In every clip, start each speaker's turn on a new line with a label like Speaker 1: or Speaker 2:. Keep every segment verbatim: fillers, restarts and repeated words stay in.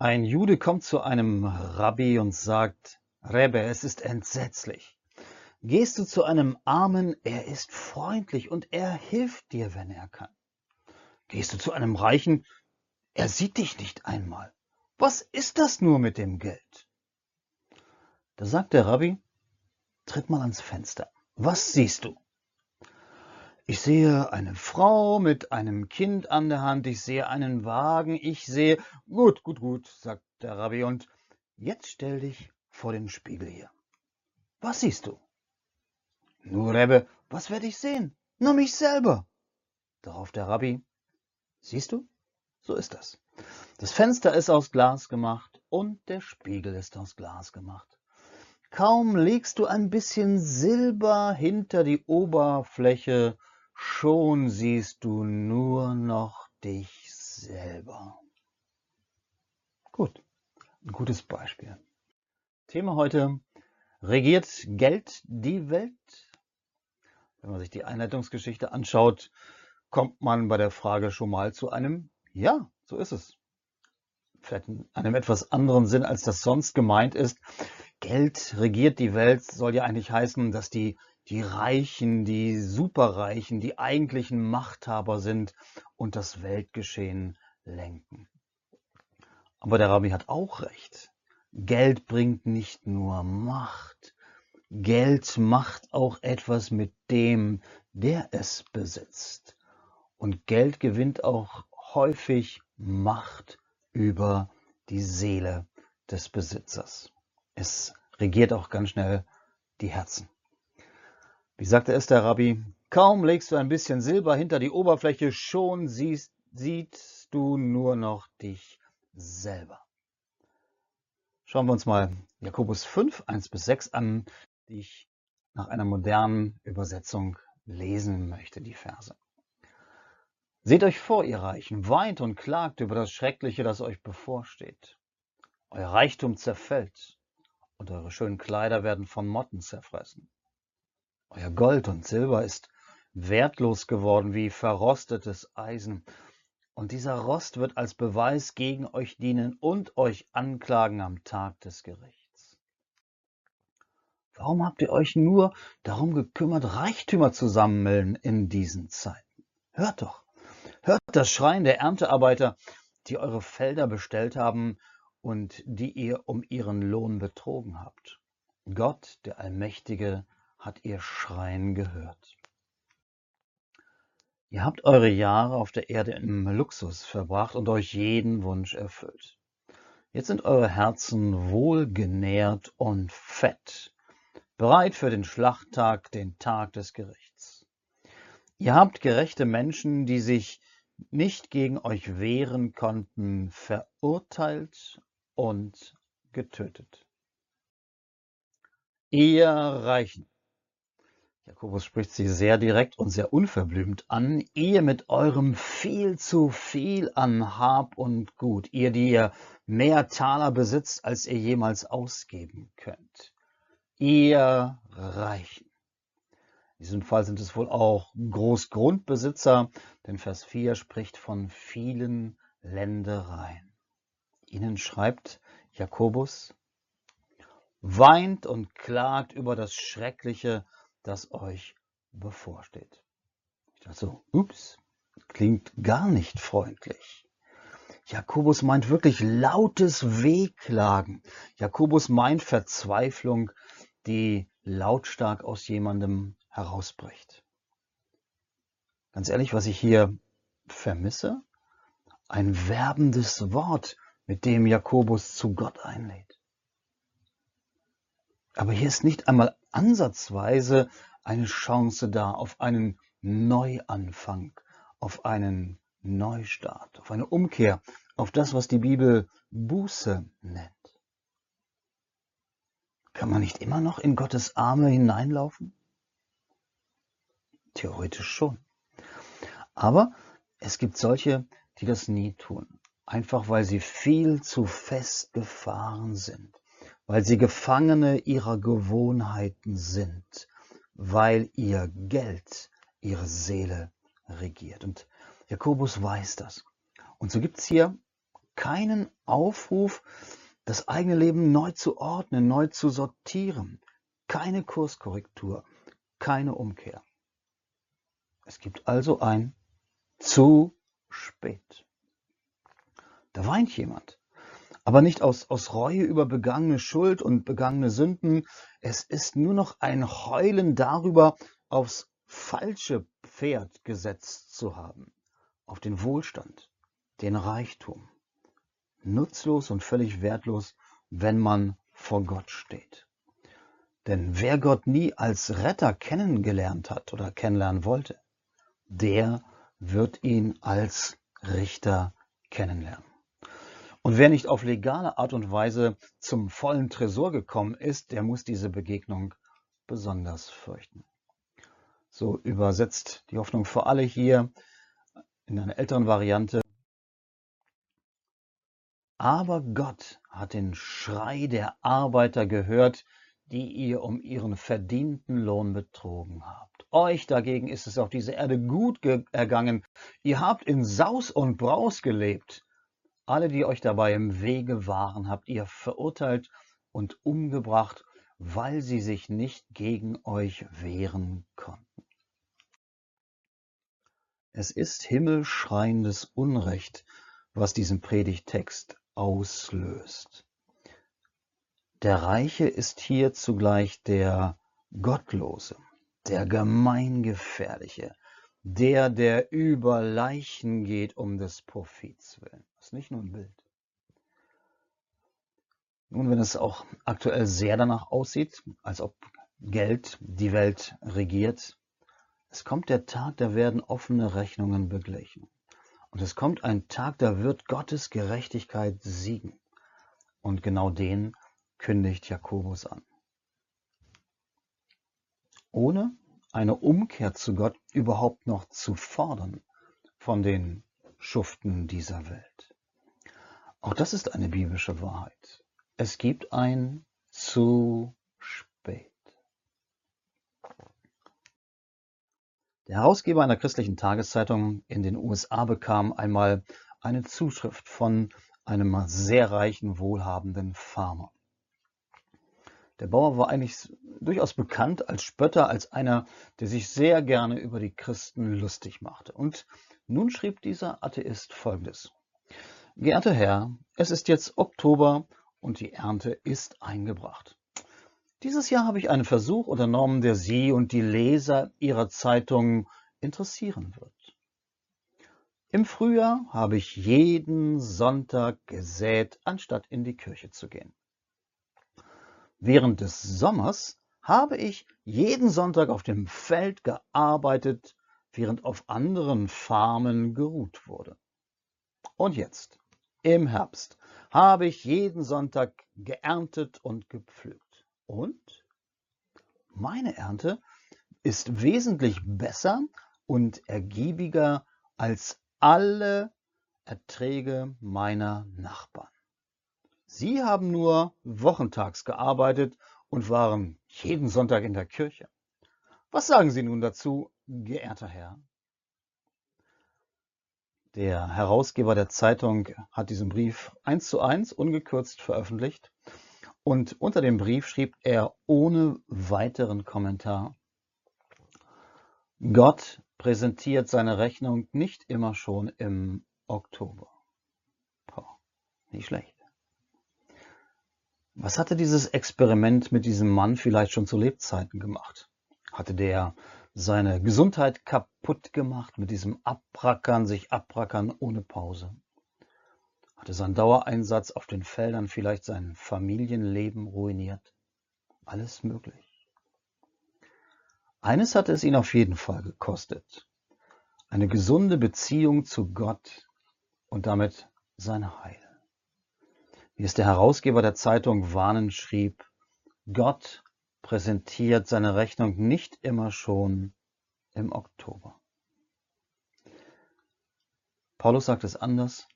Speaker 1: Ein Jude kommt zu einem Rabbi und sagt: Rebbe, es ist entsetzlich. Gehst du zu einem Armen, er ist freundlich und er hilft dir, wenn er kann. Gehst du zu einem Reichen, er sieht dich nicht einmal. Was ist das nur mit dem Geld? Da sagt der Rabbi: Tritt mal ans Fenster. Was siehst du? Ich sehe eine Frau mit einem Kind an der Hand, ich sehe einen Wagen, ich sehe... Gut, gut, gut, sagt der Rabbi, und jetzt stell dich vor den Spiegel hier. Was siehst du? Nur, Rebbe, was werde ich sehen? Nur mich selber. Darauf der Rabbi: Siehst du? So ist das. Das Fenster ist aus Glas gemacht und der Spiegel ist aus Glas gemacht. Kaum legst du ein bisschen Silber hinter die Oberfläche, schon siehst du nur noch dich selber. Gut, ein gutes Beispiel. Thema heute: Regiert Geld die Welt? Wenn man sich die Einleitungsgeschichte anschaut, kommt man bei der Frage schon mal zu einem Ja, so ist es. Vielleicht in einem etwas anderen Sinn, als das sonst gemeint ist. Geld regiert die Welt soll ja eigentlich heißen, dass die, die Reichen, die Superreichen, die eigentlichen Machthaber sind und das Weltgeschehen lenken. Aber der Rabbi hat auch recht. Geld bringt nicht nur Macht. Geld macht auch etwas mit dem, der es besitzt. Und Geld gewinnt auch häufig Macht über die Seele des Besitzers. Es regiert auch ganz schnell die Herzen. Wie sagte es der Rabbi: Kaum legst du ein bisschen Silber hinter die Oberfläche, schon siehst, siehst du nur noch dich selber. Schauen wir uns mal Jakobus fünf, eins bis sechs an, die ich nach einer modernen Übersetzung lesen möchte, die Verse. Seht euch vor, ihr Reichen, weint und klagt über das Schreckliche, das euch bevorsteht. Euer Reichtum zerfällt und eure schönen Kleider werden von Motten zerfressen. Euer Gold und Silber ist wertlos geworden wie verrostetes Eisen. Und dieser Rost wird als Beweis gegen euch dienen und euch anklagen am Tag des Gerichts. Warum habt ihr euch nur darum gekümmert, Reichtümer zu sammeln in diesen Zeiten? Hört doch, hört das Schreien der Erntearbeiter, die eure Felder bestellt haben und die ihr um ihren Lohn betrogen habt. Gott, der Allmächtige, hat ihr Schreien gehört. Ihr habt eure Jahre auf der Erde im Luxus verbracht und euch jeden Wunsch erfüllt. Jetzt sind eure Herzen wohlgenährt und fett, bereit für den Schlachttag, den Tag des Gerichts. Ihr habt gerechte Menschen, die sich nicht gegen euch wehren konnten, verurteilt und getötet. Ihr Reichen, Jakobus spricht sie sehr direkt und sehr unverblümt an, ihr mit eurem viel zu viel an Hab und Gut, ihr, die ihr mehr Taler besitzt, als ihr jemals ausgeben könnt. Ihr Reichen. In diesem Fall sind es wohl auch Großgrundbesitzer, denn Vers vier spricht von vielen Ländereien. Ihnen schreibt Jakobus: Weint und klagt über das Schreckliche, das euch bevorsteht. Ich dachte so, ups, klingt gar nicht freundlich. Jakobus meint wirklich lautes Wehklagen. Jakobus meint Verzweiflung, die lautstark aus jemandem herausbricht. Ganz ehrlich, was ich hier vermisse? Ein werbendes Wort, mit dem Jakobus zu Gott einlädt. Aber hier ist nicht einmal ansatzweise eine Chance da auf einen Neuanfang, auf einen Neustart, auf eine Umkehr, auf das, was die Bibel Buße nennt. Kann man nicht immer noch in Gottes Arme hineinlaufen? Theoretisch schon. Aber es gibt solche, die das nie tun, einfach weil sie viel zu festgefahren sind, weil sie Gefangene ihrer Gewohnheiten sind, weil ihr Geld ihre Seele regiert. Und Jakobus weiß das. Und so gibt es hier keinen Aufruf, das eigene Leben neu zu ordnen, neu zu sortieren. Keine Kurskorrektur, keine Umkehr. Es gibt also ein zu spät. Da weint jemand, aber nicht aus, aus Reue über begangene Schuld und begangene Sünden. Es ist nur noch ein Heulen darüber, aufs falsche Pferd gesetzt zu haben, auf den Wohlstand, den Reichtum. Nutzlos und völlig wertlos, wenn man vor Gott steht. Denn wer Gott nie als Retter kennengelernt hat oder kennenlernen wollte, der wird ihn als Richter kennenlernen. Und wer nicht auf legale Art und Weise zum vollen Tresor gekommen ist, der muss diese Begegnung besonders fürchten. So übersetzt die Hoffnung für alle hier in einer älteren Variante. Aber Gott hat den Schrei der Arbeiter gehört, die ihr um ihren verdienten Lohn betrogen habt. Euch dagegen ist es auf dieser Erde gut ergangen. Ihr habt in Saus und Braus gelebt. Alle, die euch dabei im Wege waren, habt ihr verurteilt und umgebracht, weil sie sich nicht gegen euch wehren konnten. Es ist himmelschreiendes Unrecht, was diesen Predigttext auslöst. Der Reiche ist hier zugleich der Gottlose, der Gemeingefährliche, der, der über Leichen geht um des Profits willen. Das ist nicht nur ein Bild. Nun, wenn es auch aktuell sehr danach aussieht, als ob Geld die Welt regiert, es kommt der Tag, da werden offene Rechnungen beglichen. Und es kommt ein Tag, da wird Gottes Gerechtigkeit siegen. Und genau den kündigt Jakobus an. Ohne eine Umkehr zu Gott überhaupt noch zu fordern von den Schuften dieser Welt. Auch das ist eine biblische Wahrheit. Es gibt ein zu spät. Der Herausgeber einer christlichen Tageszeitung in den U S A bekam einmal eine Zuschrift von einem sehr reichen, wohlhabenden Farmer. Der Bauer war eigentlich durchaus bekannt als Spötter, als einer, der sich sehr gerne über die Christen lustig machte. Und nun schrieb dieser Atheist Folgendes: Geehrter Herr, es ist jetzt Oktober und die Ernte ist eingebracht. Dieses Jahr habe ich einen Versuch unternommen, der Sie und die Leser Ihrer Zeitung interessieren wird. Im Frühjahr habe ich jeden Sonntag gesät, anstatt in die Kirche zu gehen. Während des Sommers habe ich jeden Sonntag auf dem Feld gearbeitet, während auf anderen Farmen geruht wurde. Und jetzt, im Herbst, habe ich jeden Sonntag geerntet und gepflügt. Und meine Ernte ist wesentlich besser und ergiebiger als alle Erträge meiner Nachbarn. Sie haben nur wochentags gearbeitet und waren jeden Sonntag in der Kirche. Was sagen Sie nun dazu, geehrter Herr? Der Herausgeber der Zeitung hat diesen Brief eins zu eins ungekürzt veröffentlicht und unter dem Brief schrieb er ohne weiteren Kommentar: Gott präsentiert seine Rechnung nicht immer schon im Oktober. Boah, nicht schlecht. Was hatte dieses Experiment mit diesem Mann vielleicht schon zu Lebzeiten gemacht? Hatte der seine Gesundheit kaputt gemacht mit diesem Abrackern, sich abrackern ohne Pause? Hatte sein Dauereinsatz auf den Feldern vielleicht sein Familienleben ruiniert? Alles möglich. Eines hatte es ihn auf jeden Fall gekostet: eine gesunde Beziehung zu Gott und damit sein Heil. Wie es der Herausgeber der Zeitung warnend schrieb: Gott präsentiert seine Rechnung nicht immer schon im Oktober. Paulus sagt es anders: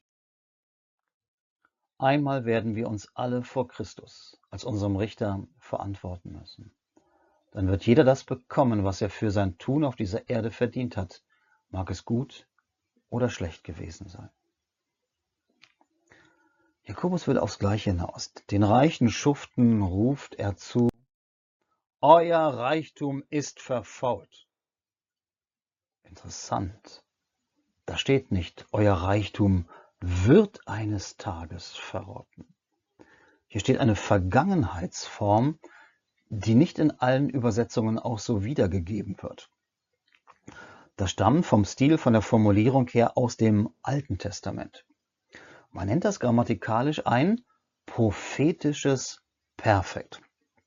Speaker 1: Einmal werden wir uns alle vor Christus als unserem Richter verantworten müssen. Dann wird jeder das bekommen, was er für sein Tun auf dieser Erde verdient hat, mag es gut oder schlecht gewesen sein. Jakobus will aufs Gleiche hinaus. Den reichen Schuften ruft er zu: Euer Reichtum ist verfault. Interessant. Da steht nicht, euer Reichtum wird eines Tages verrotten. Hier steht eine Vergangenheitsform, die nicht in allen Übersetzungen auch so wiedergegeben wird. Das stammt vom Stil, von der Formulierung her aus dem Alten Testament. Man nennt das grammatikalisch ein prophetisches Perfekt.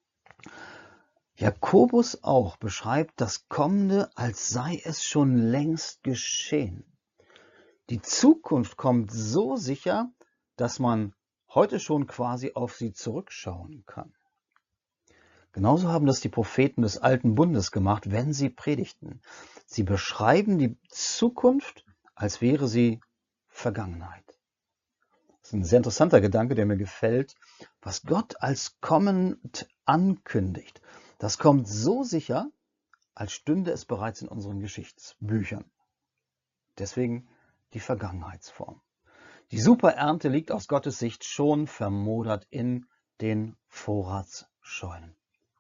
Speaker 1: Jakobus auch beschreibt das Kommende, als sei es schon längst geschehen. Die Zukunft kommt so sicher, dass man heute schon quasi auf sie zurückschauen kann. Genauso haben das die Propheten des Alten Bundes gemacht, wenn sie predigten. Sie beschreiben die Zukunft, als wäre sie Vergangenheit. Das ist ein sehr interessanter Gedanke, der mir gefällt. Was Gott als kommend ankündigt, das kommt so sicher, als stünde es bereits in unseren Geschichtsbüchern. Deswegen die Vergangenheitsform. Die Superernte liegt aus Gottes Sicht schon vermodert in den Vorratsscheunen.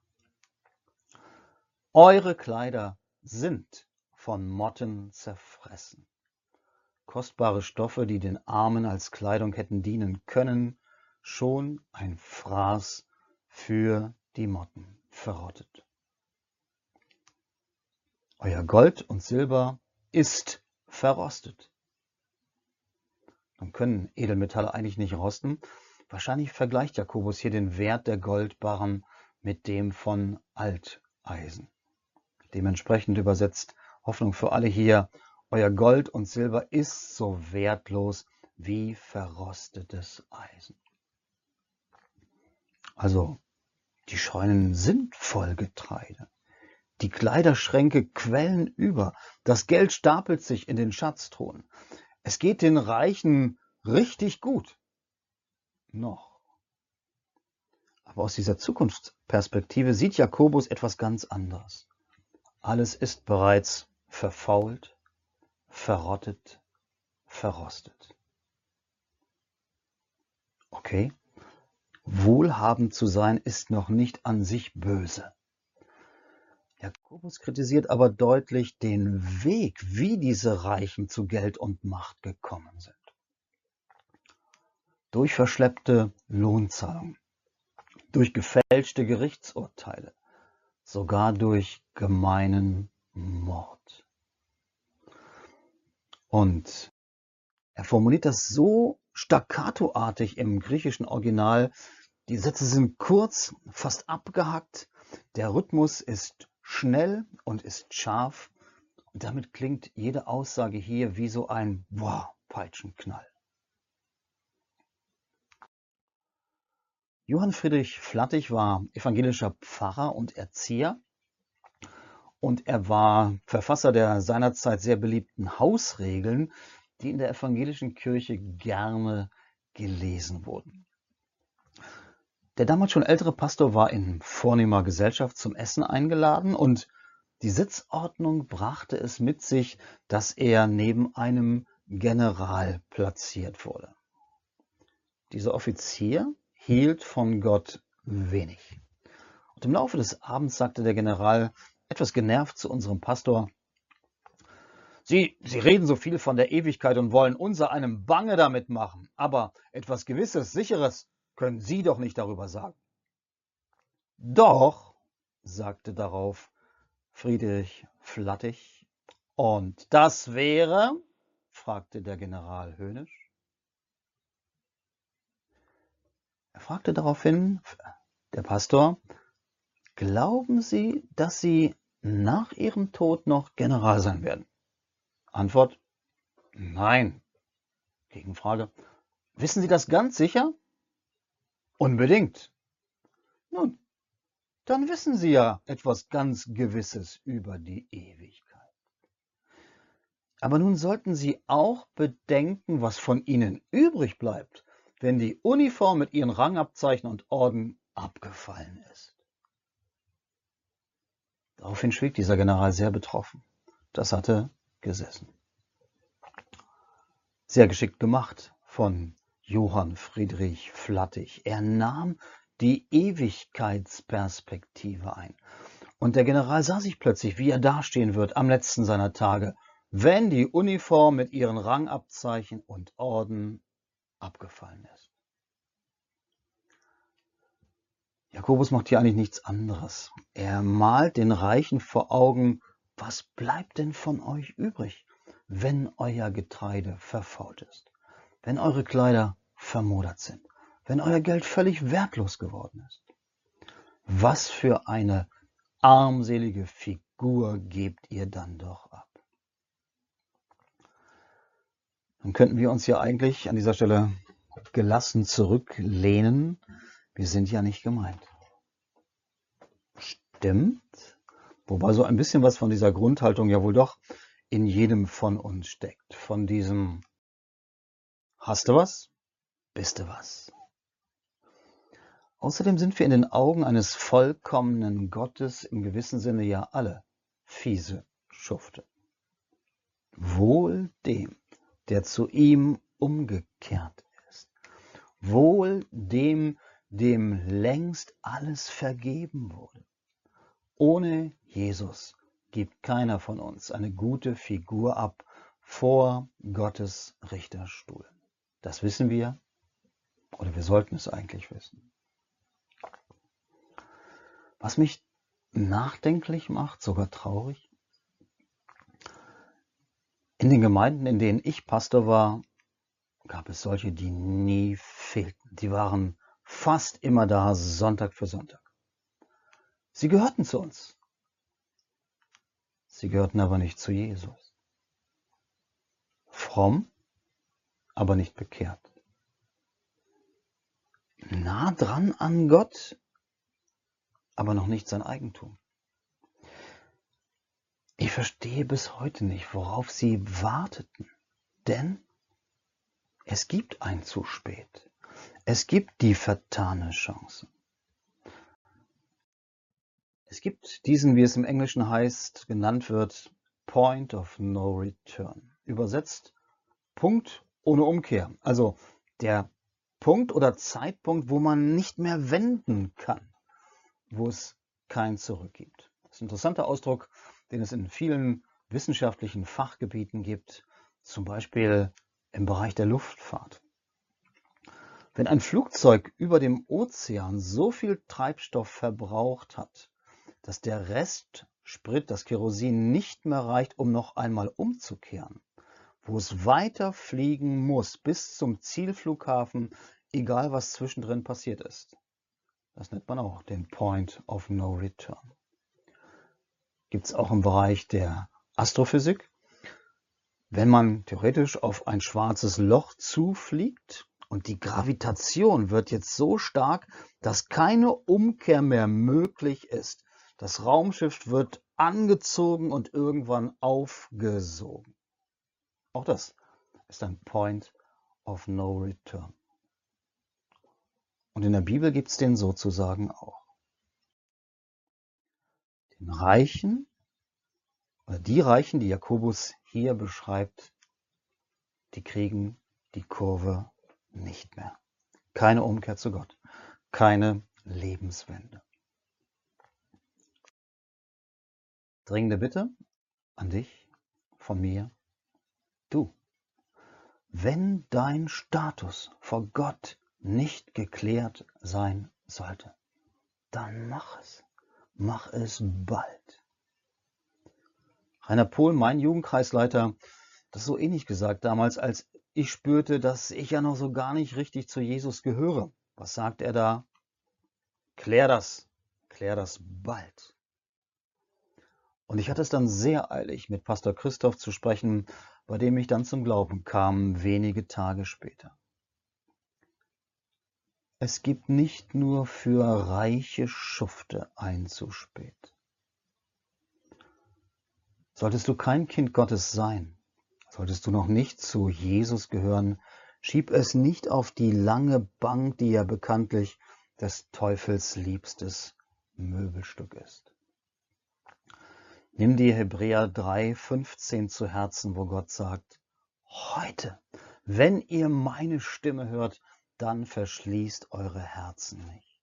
Speaker 1: Eure Kleider sind von Motten zerfressen. Kostbare Stoffe, die den Armen als Kleidung hätten dienen können, schon ein Fraß für die Motten verrottet. Euer Gold und Silber ist verrostet. Nun können Edelmetalle eigentlich nicht rosten. Wahrscheinlich vergleicht Jakobus hier den Wert der Goldbarren mit dem von Alteisen. Dementsprechend übersetzt Hoffnung für alle hier: Euer Gold und Silber ist so wertlos wie verrostetes Eisen. Also, die Scheunen sind voll Getreide. Die Kleiderschränke quellen über. Das Geld stapelt sich in den Schatztruhen. Es geht den Reichen richtig gut. Noch. Aber aus dieser Zukunftsperspektive sieht Jakobus etwas ganz anderes. Alles ist bereits verfault, verrottet, verrostet. Okay, wohlhabend zu sein ist noch nicht an sich böse. Jakobus kritisiert aber deutlich den Weg, wie diese Reichen zu Geld und Macht gekommen sind. Durch verschleppte Lohnzahlungen, durch gefälschte Gerichtsurteile, sogar durch gemeinen Mord. Und er formuliert das so staccatoartig im griechischen Original. Die Sätze sind kurz, fast abgehackt. Der Rhythmus ist schnell und ist scharf. Und damit klingt jede Aussage hier wie so ein Boah, Peitschenknall. Johann Friedrich Flattig war evangelischer Pfarrer und Erzieher. Und er war Verfasser der seinerzeit sehr beliebten Hausregeln, die in der evangelischen Kirche gerne gelesen wurden. Der damals schon ältere Pastor war in vornehmer Gesellschaft zum Essen eingeladen und die Sitzordnung brachte es mit sich, dass er neben einem General platziert wurde. Dieser Offizier hielt von Gott wenig. Und im Laufe des Abends sagte der General etwas genervt zu unserem Pastor: Sie, Sie reden so viel von der Ewigkeit und wollen unser einem bange damit machen, aber etwas Gewisses, Sicheres können Sie doch nicht darüber sagen. Doch, sagte darauf Friedrich Flattig. Und das wäre? Fragte der General höhnisch. Er fragte daraufhin, der Pastor: Glauben Sie, dass Sie nach Ihrem Tod noch General sein werden? Antwort: Nein. Gegenfrage: Wissen Sie das ganz sicher? Unbedingt. Nun, dann wissen Sie ja etwas ganz Gewisses über die Ewigkeit. Aber nun sollten Sie auch bedenken, was von Ihnen übrig bleibt, wenn die Uniform mit Ihren Rangabzeichen und Orden abgefallen ist. Daraufhin schwieg dieser General sehr betroffen. Das hatte gesessen. Sehr geschickt gemacht von Johann Friedrich Flattig. Er nahm die Ewigkeitsperspektive ein. Und der General sah sich plötzlich, wie er dastehen wird am letzten seiner Tage, wenn die Uniform mit ihren Rangabzeichen und Orden abgefallen ist. Jakobus macht hier eigentlich nichts anderes. Er malt den Reichen vor Augen, was bleibt denn von euch übrig, wenn euer Getreide verfault ist, wenn eure Kleider vermodert sind, wenn euer Geld völlig wertlos geworden ist. Was für eine armselige Figur gebt ihr dann doch ab? Dann könnten wir uns ja eigentlich an dieser Stelle gelassen zurücklehnen. Wir sind ja nicht gemeint. Stimmt, wobei so ein bisschen was von dieser Grundhaltung ja wohl doch in jedem von uns steckt. Von diesem, hast du was, bist du was. Außerdem sind wir in den Augen eines vollkommenen Gottes im gewissen Sinne ja alle fiese Schufte. Wohl dem, der zu ihm umgekehrt ist. Wohl dem, dem längst alles vergeben wurde. Ohne Jesus gibt keiner von uns eine gute Figur ab vor Gottes Richterstuhl. Das wissen wir, oder wir sollten es eigentlich wissen. Was mich nachdenklich macht, sogar traurig, in den Gemeinden, in denen ich Pastor war, gab es solche, die nie fehlten. Die waren fast immer da, Sonntag für Sonntag. Sie gehörten zu uns. Sie gehörten aber nicht zu Jesus. Fromm, aber nicht bekehrt. Nah dran an Gott, aber noch nicht sein Eigentum. Ich verstehe bis heute nicht, worauf sie warteten. Denn es gibt ein zu spät. Es gibt die vertane Chance. Es gibt diesen, wie es im Englischen heißt, genannt wird, Point of No Return. Übersetzt, Punkt ohne Umkehr. Also der Punkt oder Zeitpunkt, wo man nicht mehr wenden kann, wo es kein Zurück gibt. Das ist ein interessanter Ausdruck, den es in vielen wissenschaftlichen Fachgebieten gibt, zum Beispiel im Bereich der Luftfahrt. Wenn ein Flugzeug über dem Ozean so viel Treibstoff verbraucht hat, dass der Rest Sprit, das Kerosin, nicht mehr reicht, um noch einmal umzukehren, wo es weiter fliegen muss bis zum Zielflughafen, egal was zwischendrin passiert ist. Das nennt man auch den Point of No Return. Gibt es auch im Bereich der Astrophysik. Wenn man theoretisch auf ein schwarzes Loch zufliegt und die Gravitation wird jetzt so stark, dass keine Umkehr mehr möglich ist. Das Raumschiff wird angezogen und irgendwann aufgesogen. Auch das ist ein Point of No Return. Und in der Bibel gibt es den sozusagen auch. Den Reichen, oder die Reichen, die Jakobus hier beschreibt, die kriegen die Kurve nicht mehr. Keine Umkehr zu Gott, keine Lebenswende. Dringende Bitte an dich, von mir, du. Wenn dein Status vor Gott nicht geklärt sein sollte, dann mach es. Mach es bald. Rainer Pohl, mein Jugendkreisleiter, das so ähnlich gesagt damals, als ich spürte, dass ich ja noch so gar nicht richtig zu Jesus gehöre. Was sagt er da? Klär das. Klär das bald. Und ich hatte es dann sehr eilig, mit Pastor Christoph zu sprechen, bei dem ich dann zum Glauben kam, wenige Tage später. Es gibt nicht nur für reiche Schufte ein zu spät. Solltest du kein Kind Gottes sein, solltest du noch nicht zu Jesus gehören, schieb es nicht auf die lange Bank, die ja bekanntlich des Teufels liebstes Möbelstück ist. Nimm dir Hebräer drei fünfzehn zu Herzen, wo Gott sagt, heute Wenn ihr meine Stimme hört, dann verschließt eure Herzen nicht.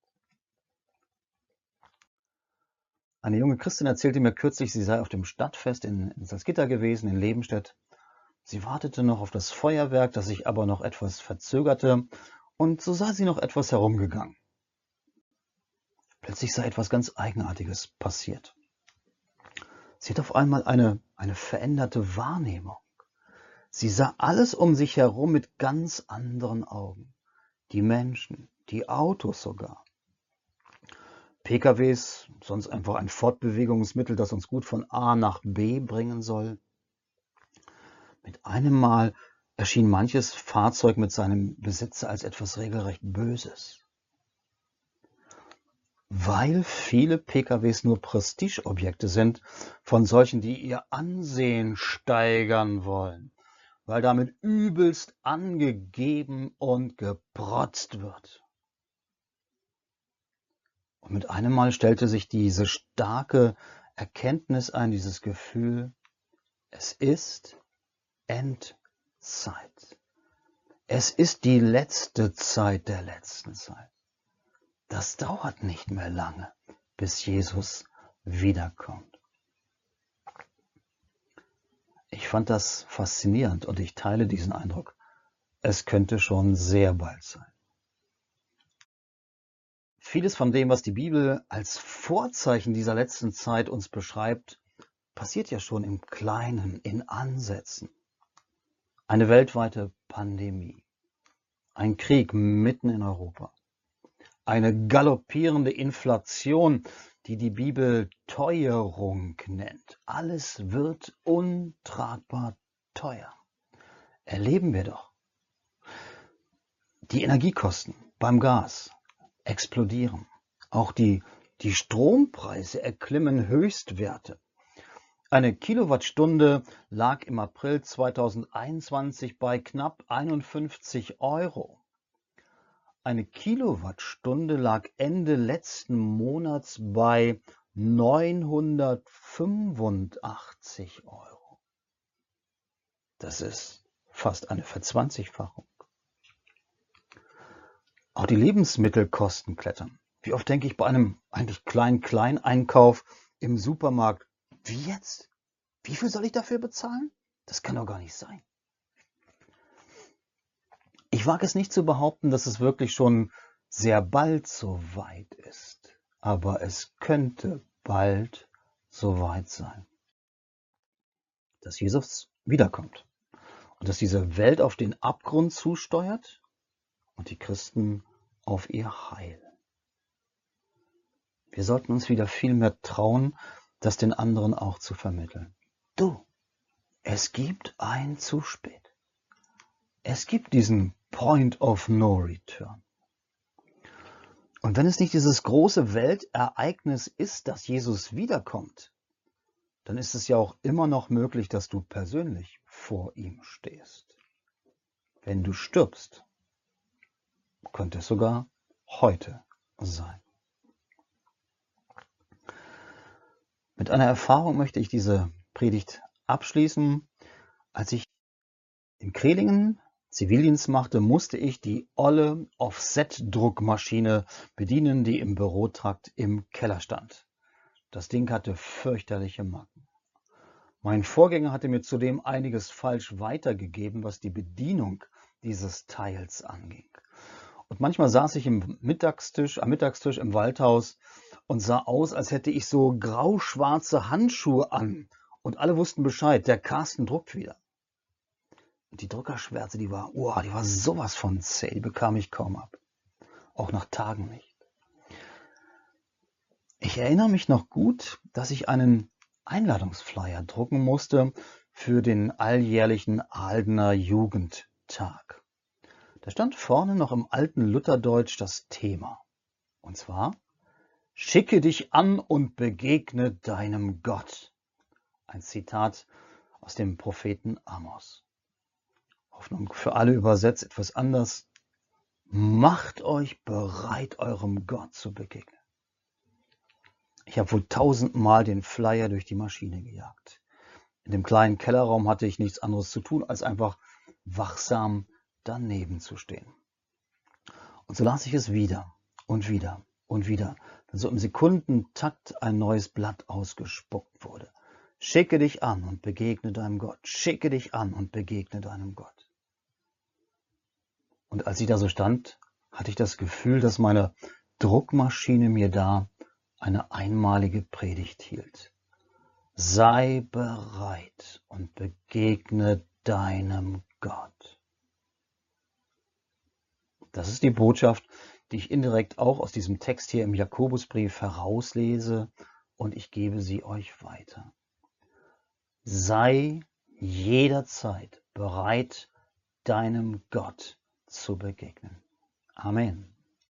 Speaker 1: Eine junge Christin erzählte mir kürzlich, sie sei auf dem Stadtfest in, in Salzgitter gewesen, in Lebenstedt. Sie wartete noch auf das Feuerwerk, das sich aber noch etwas verzögerte, und so sei sie noch etwas herumgegangen. Plötzlich sei etwas ganz Eigenartiges passiert. Sie hat auf einmal eine, eine veränderte Wahrnehmung. Sie sah alles um sich herum mit ganz anderen Augen. Die Menschen, die Autos sogar. P K Ws, sonst einfach ein Fortbewegungsmittel, das uns gut von A nach B bringen soll. Mit einem Mal erschien manches Fahrzeug mit seinem Besitzer als etwas regelrecht Böses. Weil viele P K Ws nur Prestigeobjekte sind von solchen, die ihr Ansehen steigern wollen, weil damit übelst angegeben und geprotzt wird. Und mit einem Mal stellte sich diese starke Erkenntnis ein, dieses Gefühl, es ist Endzeit. Es ist die letzte Zeit der letzten Zeit. Das dauert nicht mehr lange, bis Jesus wiederkommt. Ich fand das faszinierend und ich teile diesen Eindruck. Es könnte schon sehr bald sein. Vieles von dem, was die Bibel als Vorzeichen dieser letzten Zeit uns beschreibt, passiert ja schon im Kleinen, in Ansätzen. Eine weltweite Pandemie, ein Krieg mitten in Europa, eine galoppierende Inflation, die die Bibel Teuerung nennt. Alles wird untragbar teuer. Erleben wir doch. Die Energiekosten beim Gas explodieren. Auch die, die Strompreise erklimmen Höchstwerte. Eine Kilowattstunde lag im April zweitausendeinundzwanzig bei knapp einundfünfzig Euro. Eine Kilowattstunde lag Ende letzten Monats bei neunhundertfünfundachtzig Euro. Das ist fast eine Verzwanzigfachung. Auch die Lebensmittelkosten klettern. Wie oft denke ich bei einem eigentlich kleinen Kleineinkauf im Supermarkt, wie jetzt? Wie viel soll ich dafür bezahlen? Das kann doch gar nicht sein. Ich wage es nicht zu behaupten, dass es wirklich schon sehr bald so weit ist. Aber es könnte bald so weit sein, dass Jesus wiederkommt und dass diese Welt auf den Abgrund zusteuert und die Christen auf ihr Heil. Wir sollten uns wieder viel mehr trauen, das den anderen auch zu vermitteln. Du, es gibt ein zu spät. Es gibt diesen Point of No Return. Und wenn es nicht dieses große Weltereignis ist, dass Jesus wiederkommt, dann ist es ja auch immer noch möglich, dass du persönlich vor ihm stehst. Wenn du stirbst, könnte es sogar heute sein. Mit einer Erfahrung möchte ich diese Predigt abschließen. Als ich in Krehlingen Zivildienst machte, musste ich die olle Offset-Druckmaschine bedienen, die im Bürotrakt im Keller stand. Das Ding hatte fürchterliche Macken. Mein Vorgänger hatte mir zudem einiges falsch weitergegeben, was die Bedienung dieses Teils anging. Und manchmal saß ich im Mittagstisch, am Mittagstisch im Waldhaus und sah aus, als hätte ich so grau-schwarze Handschuhe an. Und alle wussten Bescheid, der Carsten druckt wieder. Und die Druckerschwärze, die war, oh, die war sowas von zäh, die bekam ich kaum ab. Auch nach Tagen nicht. Ich erinnere mich noch gut, dass ich einen Einladungsflyer drucken musste für den alljährlichen Ahldener Jugendtag. Da stand vorne noch im alten Lutherdeutsch das Thema. Und zwar, schicke dich an und begegne deinem Gott. Ein Zitat aus dem Propheten Amos. Hoffnung für alle übersetzt etwas anders. Macht euch bereit, eurem Gott zu begegnen. Ich habe wohl tausendmal den Flyer durch die Maschine gejagt. In dem kleinen Kellerraum hatte ich nichts anderes zu tun, als einfach wachsam daneben zu stehen. Und so las ich es wieder und wieder und wieder, dass so im Sekundentakt ein neues Blatt ausgespuckt wurde. Schicke dich an und begegne deinem Gott. Schicke dich an und begegne deinem Gott. Und als ich da so stand, hatte ich das Gefühl, dass meine Druckmaschine mir da eine einmalige Predigt hielt. Sei bereit und begegne deinem Gott. Das ist die Botschaft, die ich indirekt auch aus diesem Text hier im Jakobusbrief herauslese, und ich gebe sie euch weiter. Sei jederzeit bereit, deinem Gott zu begegnen. Amen.